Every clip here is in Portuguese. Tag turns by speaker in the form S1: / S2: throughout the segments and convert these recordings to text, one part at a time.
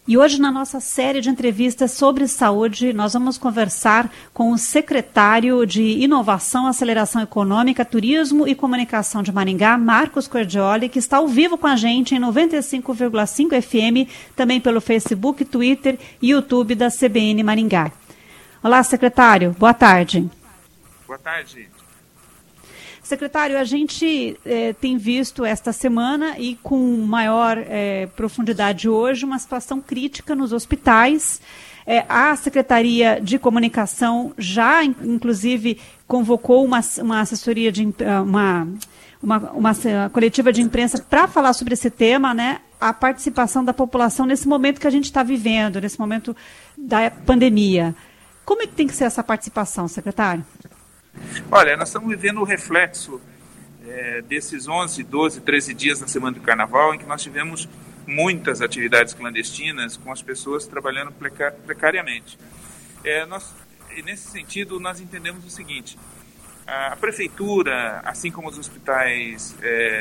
S1: E hoje, na nossa série de entrevistas sobre saúde, nós vamos conversar com o secretário de Inovação, Aceleração Econômica, Turismo e Comunicação de Maringá, Marcos Cordioli, que está ao vivo com a gente em 95,5 FM, também pelo Facebook, Twitter e YouTube da CBN Maringá. Olá, secretário. Boa tarde.
S2: Boa tarde.
S1: Secretário, a gente tem visto esta semana e com maior profundidade hoje uma situação crítica nos hospitais. A Secretaria de Comunicação já, inclusive, convocou uma assessoria de uma coletiva de imprensa para falar sobre esse tema, né? A participação da população nesse momento que a gente está vivendo, nesse momento da pandemia. Como é que tem que ser essa participação, secretário?
S2: Olha, nós estamos vivendo o reflexo desses 11, 12, 13 dias na semana do Carnaval, em que nós tivemos muitas atividades clandestinas com as pessoas trabalhando precariamente. E nesse sentido, nós entendemos o seguinte: a Prefeitura, assim como os hospitais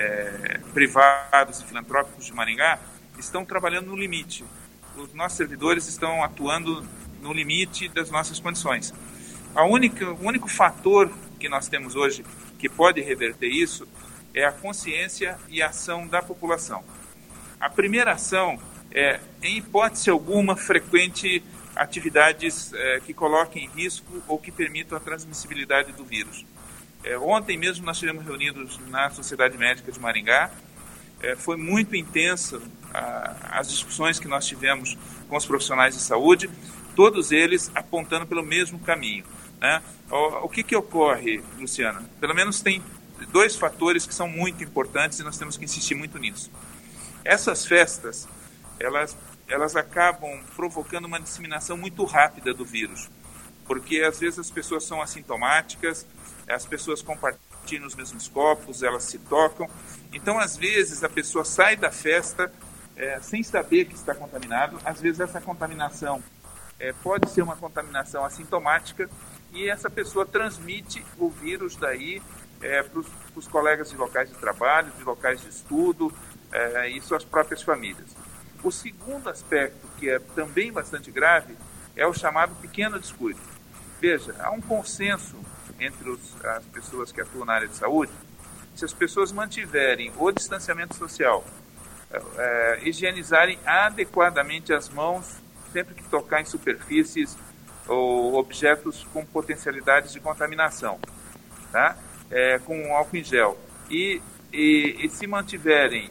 S2: privados e filantrópicos de Maringá, estão trabalhando no limite. Os nossos servidores estão atuando no limite das nossas condições. O único fator que nós temos hoje que pode reverter isso é a consciência e a ação da população. A primeira ação é, em hipótese alguma, frequente atividades que coloquem em risco ou que permitam a transmissibilidade do vírus. Ontem mesmo nós estivemos reunidos na Sociedade Médica de Maringá. Foi muito intensa as discussões que nós tivemos com os profissionais de saúde, todos eles apontando pelo mesmo caminho. Né? O que ocorre, Luciana? Pelo menos tem dois fatores que são muito importantes e nós temos que insistir muito nisso. Essas festas, elas acabam provocando uma disseminação muito rápida do vírus, porque às vezes as pessoas são assintomáticas, as pessoas compartilham os mesmos copos, elas se tocam, então às vezes a pessoa sai da festa sem saber que está contaminado, às vezes essa contaminação pode ser uma contaminação assintomática, e essa pessoa transmite o vírus daí para os colegas de locais de trabalho, de locais de estudo e suas próprias famílias. O segundo aspecto, que é também bastante grave, é o chamado pequeno descuido. Veja, há um consenso entre as pessoas que atuam na área de saúde: se as pessoas mantiverem o distanciamento social, higienizarem adequadamente as mãos sempre que tocar em superfícies ou objetos com potencialidades de contaminação, tá? Com álcool em gel, e se mantiverem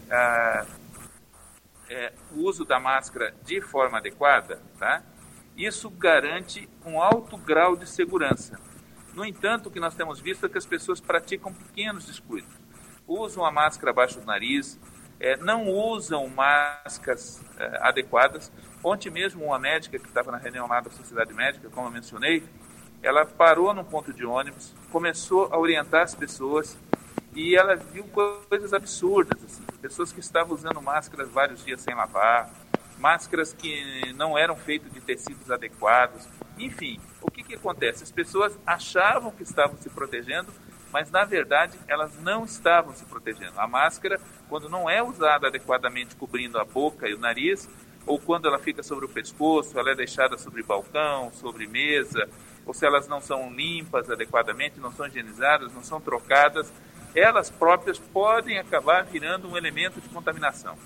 S2: o uso da máscara de forma adequada, tá? Isso garante um alto grau de segurança. No entanto, o que nós temos visto é que as pessoas praticam pequenos descuidos. Usam a máscara abaixo do nariz, não usam máscaras adequadas. Ontem mesmo, uma médica que estava na reunião lá da Sociedade Médica, como eu mencionei, ela parou num ponto de ônibus, começou a orientar as pessoas e ela viu coisas absurdas, assim, pessoas que estavam usando máscaras vários dias sem lavar, máscaras que não eram feitas de tecidos adequados. Enfim, o que acontece? As pessoas achavam que estavam se protegendo, mas na verdade elas não estavam se protegendo. A máscara, quando não é usada adequadamente cobrindo a boca e o nariz, ou quando ela fica sobre o pescoço, ela é deixada sobre balcão, sobre mesa, ou se elas não são limpas adequadamente, não são higienizadas, não são trocadas, elas próprias podem acabar virando um elemento de contaminação.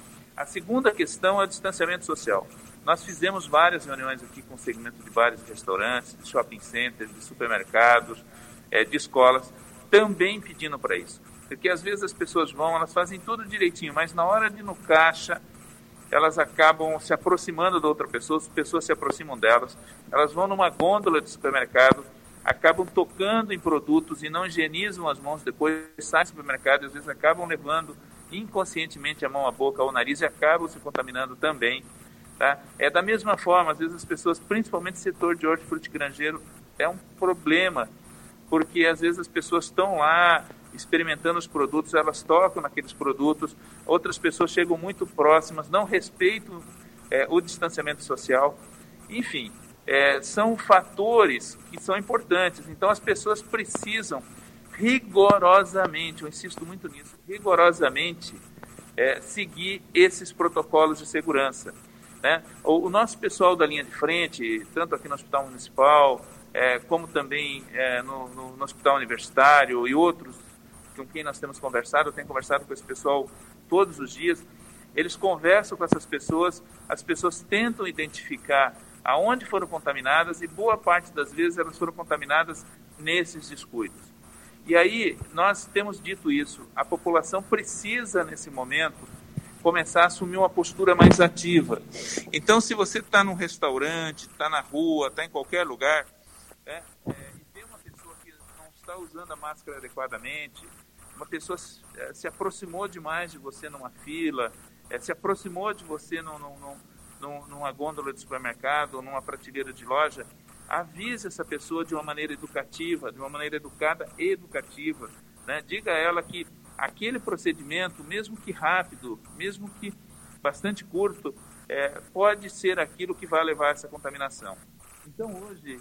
S2: A segunda questão é o distanciamento social. Nós fizemos várias reuniões aqui com o segmento de bares e restaurantes, de shopping centers, de supermercados, de escolas, também pedindo para isso. Porque às vezes as pessoas vão, elas fazem tudo direitinho, mas na hora de ir no caixa, elas acabam se aproximando da outra pessoa, as pessoas se aproximam delas, elas vão numa gôndola de supermercado, acabam tocando em produtos e não higienizam as mãos depois, saem do supermercado e às vezes acabam levando inconscientemente a mão à boca ou ao nariz e acabam se contaminando também. Tá? Da mesma forma, às vezes as pessoas, principalmente o setor de hortifruti granjeiro, é um problema, porque às vezes as pessoas estão lá experimentando os produtos, elas tocam naqueles produtos, outras pessoas chegam muito próximas, não respeitam o distanciamento social. Enfim, são fatores que são importantes. Então as pessoas precisam rigorosamente, eu insisto muito nisso, rigorosamente seguir esses protocolos de segurança. né? O nosso pessoal da linha de frente, tanto aqui no Hospital Municipal, como também no Hospital Universitário e outros com quem nós temos conversado, eu tenho conversado com esse pessoal todos os dias, eles conversam com essas pessoas, as pessoas tentam identificar aonde foram contaminadas e boa parte das vezes elas foram contaminadas nesses descuidos. E aí nós temos dito isso, a população precisa nesse momento começar a assumir uma postura mais ativa. Então, se você está num restaurante, está na rua, está em qualquer lugar, e tem uma pessoa que não está usando a máscara adequadamente, uma pessoa se aproximou demais de você numa fila, se aproximou de você numa gôndola de supermercado, numa prateleira de loja, avise essa pessoa de uma maneira educativa, de uma maneira educada e educativa, né? Diga a ela que aquele procedimento, mesmo que rápido, mesmo que bastante curto, pode ser aquilo que vai levar a essa contaminação. Então, hoje,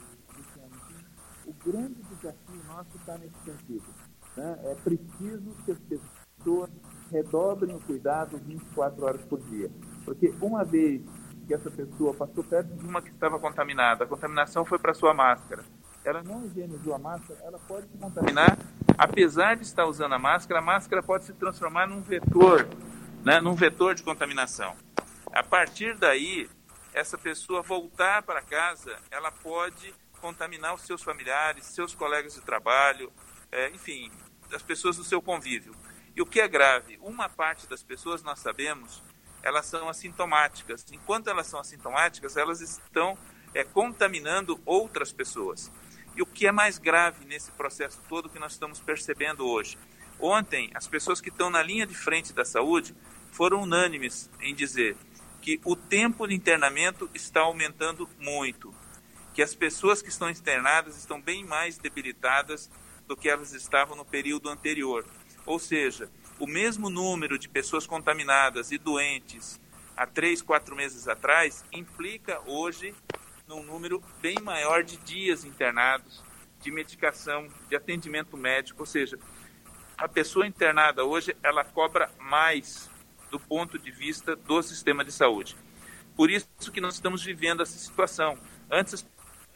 S2: o grande desafio nosso está nesse sentido, né? É preciso que as pessoas redobrem o cuidado 24 horas por dia, porque uma vez que essa pessoa passou perto de uma que estava contaminada, a contaminação foi para a sua máscara, ela não higienizou a máscara, ela pode se contaminar, apesar de estar usando a máscara pode se transformar num vetor, né, num vetor de contaminação. A partir daí, essa pessoa voltar para casa, ela pode contaminar os seus familiares, seus colegas de trabalho, enfim, as pessoas do seu convívio. E o que é grave, uma parte das pessoas, nós sabemos, elas são assintomáticas. Enquanto elas são assintomáticas, elas estão contaminando outras pessoas. E o que é mais grave nesse processo todo que nós estamos percebendo hoje? Ontem, as pessoas que estão na linha de frente da saúde foram unânimes em dizer que o tempo de internamento está aumentando muito, que as pessoas que estão internadas estão bem mais debilitadas do que elas estavam no período anterior. Ou seja, o mesmo número de pessoas contaminadas e doentes há 3, 4 meses atrás implica hoje num número bem maior de dias internados, de medicação, de atendimento médico. Ou seja, a pessoa internada hoje, ela cobra mais do ponto de vista do sistema de saúde. Por isso que nós estamos vivendo essa situação. Antes as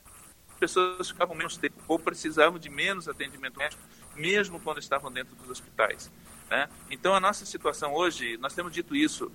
S2: pessoas ficavam menos tempo ou precisavam de menos atendimento médico, mesmo quando estavam dentro dos hospitais, né? Então, a nossa situação hoje, nós temos dito isso,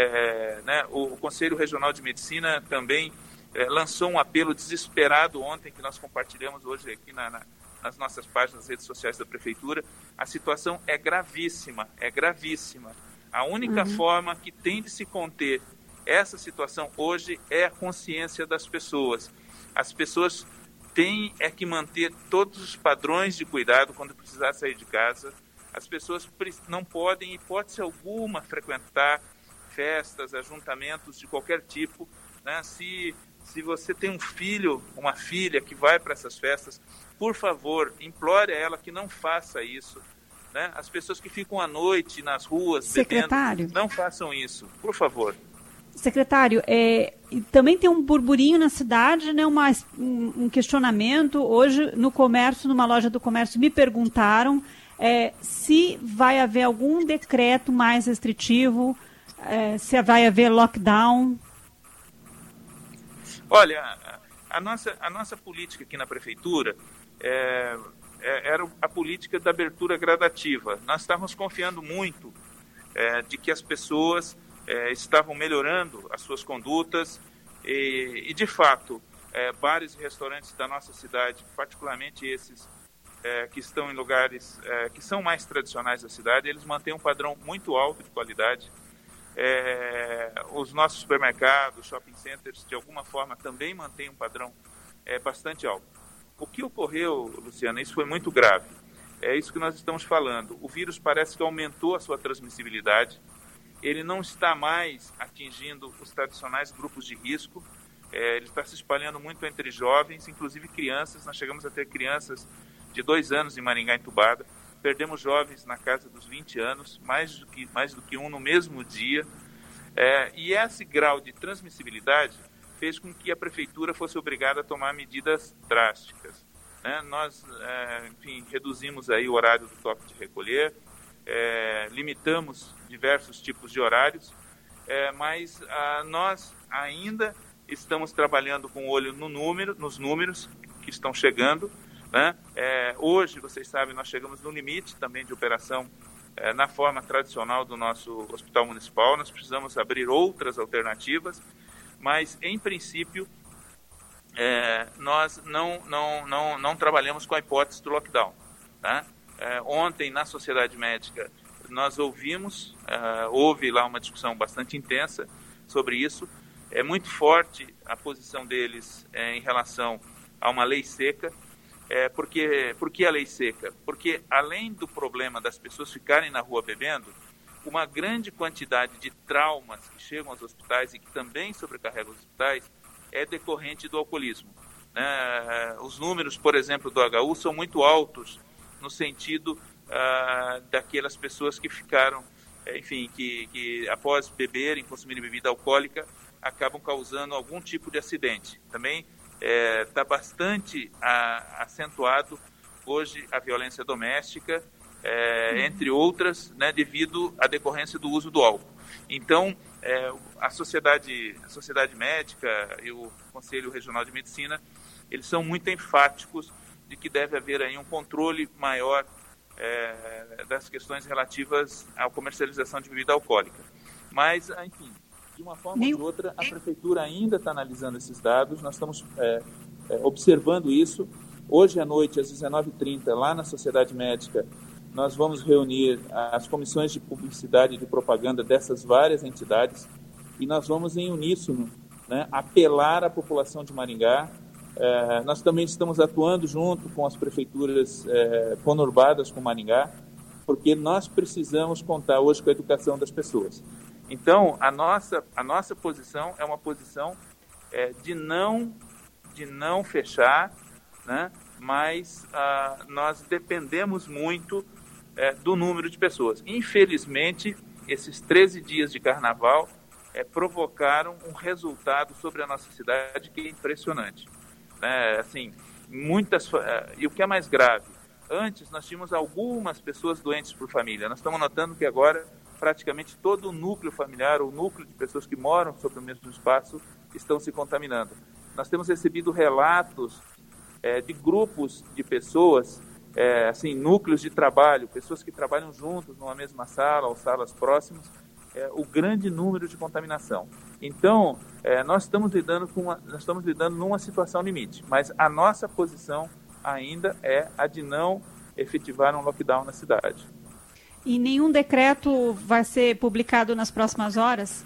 S2: né, o Conselho Regional de Medicina também lançou um apelo desesperado ontem, que nós compartilhamos hoje aqui nas nossas páginas, nas redes sociais da Prefeitura. A situação é gravíssima, é gravíssima. A única forma que tem de se conter essa situação hoje é a consciência das pessoas. As pessoas têm que manter todos os padrões de cuidado quando precisar sair de casa. As pessoas não podem, em hipótese alguma, frequentar festas, ajuntamentos de qualquer tipo, né? Se você tem um filho, uma filha que vai para essas festas, por favor, implore a ela que não faça isso, né? As pessoas que ficam à noite nas ruas
S1: Secretário,
S2: bebendo, não façam isso, por favor.
S1: Secretário, também tem um burburinho na cidade, né, um questionamento. Hoje, no comércio, numa loja do comércio, me perguntaram se vai haver algum decreto mais restritivo, se vai haver lockdown.
S2: Olha, a nossa política aqui na Prefeitura era a política da abertura gradativa. Nós estávamos confiando muito de que as pessoas estavam melhorando as suas condutas e de fato, bares e restaurantes da nossa cidade, particularmente esses que estão em lugares que são mais tradicionais da cidade, eles mantêm um padrão muito alto de qualidade. Os nossos supermercados, shopping centers, de alguma forma, também mantêm um padrão bastante alto. O que ocorreu, Luciana, isso foi muito grave. É isso que nós estamos falando. O vírus parece que aumentou a sua transmissibilidade. Ele não está mais atingindo os tradicionais grupos de risco. Ele está se espalhando muito entre jovens, inclusive crianças. Nós chegamos a ter crianças de 2 anos em Maringá entubada. Perdemos jovens na casa dos 20 anos, mais do que um no mesmo dia. E esse grau de transmissibilidade fez com que a Prefeitura fosse obrigada a tomar medidas drásticas, né? Nós, enfim, reduzimos aí o horário do toque de recolher, limitamos diversos tipos de horários, mas nós ainda estamos trabalhando com o olho nos números que estão chegando, né? Hoje, vocês sabem, nós chegamos no limite também de operação na forma tradicional do nosso hospital municipal. Nós precisamos abrir outras alternativas, mas, em princípio, nós não trabalhamos com a hipótese do lockdown, tá? Ontem, na Sociedade Médica, nós houve lá uma discussão bastante intensa sobre isso. É muito forte a posição deles em relação a uma lei seca. Por que a lei seca? Porque, além do problema das pessoas ficarem na rua bebendo, uma grande quantidade de traumas que chegam aos hospitais e que também sobrecarregam os hospitais é decorrente do alcoolismo. Os números, por exemplo, do HU são muito altos no sentido daquelas pessoas que ficaram, enfim, que após beberem, consumirem bebida alcoólica, acabam causando algum tipo de acidente. Também está bastante acentuado hoje a violência doméstica, entre outras, né, devido à decorrência do uso do álcool. Então, a Sociedade Médica e o Conselho Regional de Medicina, eles são muito enfáticos de que deve haver aí um controle maior das questões relativas à comercialização de bebida alcoólica. Mas, enfim, de uma forma ou de outra, a Prefeitura ainda está analisando esses dados, nós estamos observando isso. Hoje à noite, às 19h30, lá na Sociedade Médica, nós vamos reunir as comissões de publicidade e de propaganda dessas várias entidades e nós vamos, em uníssono, né, apelar à população de Maringá. Nós também estamos atuando junto com as prefeituras conurbadas com Maringá, porque nós precisamos contar hoje com a educação das pessoas. Então, a nossa posição é uma posição de não fechar, né? Mas nós dependemos muito do número de pessoas. Infelizmente, esses 13 dias de carnaval provocaram um resultado sobre a nossa cidade que é impressionante. Assim, e o que é mais grave, antes nós tínhamos algumas pessoas doentes por família. Nós estamos notando que agora praticamente todo o núcleo familiar, ou núcleo de pessoas que moram sobre o mesmo espaço, estão se contaminando. Nós temos recebido relatos de grupos de pessoas, assim, núcleos de trabalho, pessoas que trabalham juntos numa mesma sala ou salas próximas, o grande número de contaminação. Então, nós estamos lidando numa situação limite, mas a nossa posição ainda é a de não efetivar um lockdown na cidade.
S1: E nenhum decreto vai ser publicado nas próximas horas?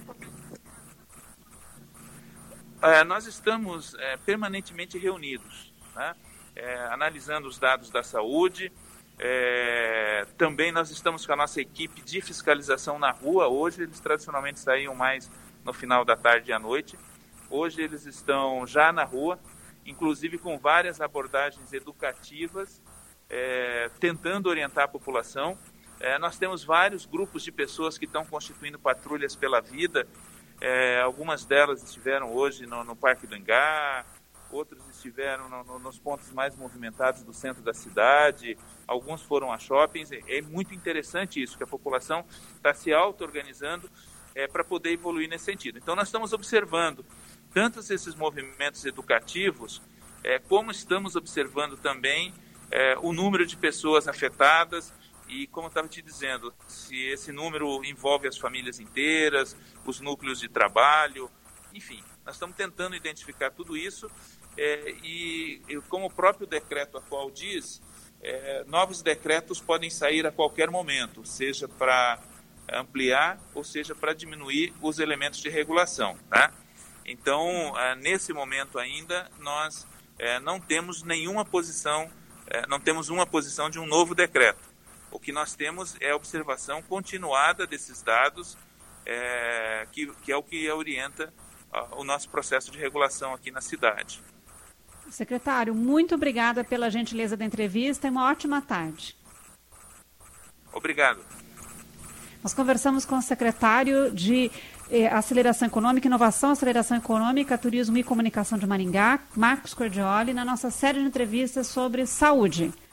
S2: Nós estamos permanentemente reunidos, né? Analisando os dados da saúde. Também nós estamos com a nossa equipe de fiscalização na rua. Hoje eles tradicionalmente saíam mais no final da tarde e à noite. Hoje eles estão já na rua, inclusive com várias abordagens educativas, tentando orientar a população. Nós temos vários grupos de pessoas que estão constituindo patrulhas pela vida. Algumas delas estiveram hoje no Parque do Engá, outros estiveram nos pontos mais movimentados do centro da cidade, alguns foram a shoppings. É muito interessante isso, que a população está se auto-organizando para poder evoluir nesse sentido. Então, nós estamos observando tanto esses movimentos educativos, como estamos observando também o número de pessoas afetadas. E, como eu estava te dizendo, se esse número envolve as famílias inteiras, os núcleos de trabalho, enfim, nós estamos tentando identificar tudo isso e como o próprio decreto atual diz, novos decretos podem sair a qualquer momento, seja para ampliar ou seja para diminuir os elementos de regulação, tá? Então, nesse momento ainda, nós não temos nenhuma posição, não temos uma posição de um novo decreto. O que nós temos é a observação continuada desses dados, que é o que orienta o nosso processo de regulação aqui na cidade.
S1: Secretário, muito obrigada pela gentileza da entrevista e uma ótima tarde.
S2: Obrigado.
S1: Nós conversamos com o secretário de Aceleração Econômica, Inovação, Aceleração Econômica, Turismo e Comunicação de Maringá, Marcos Cordioli, na nossa série de entrevistas sobre saúde.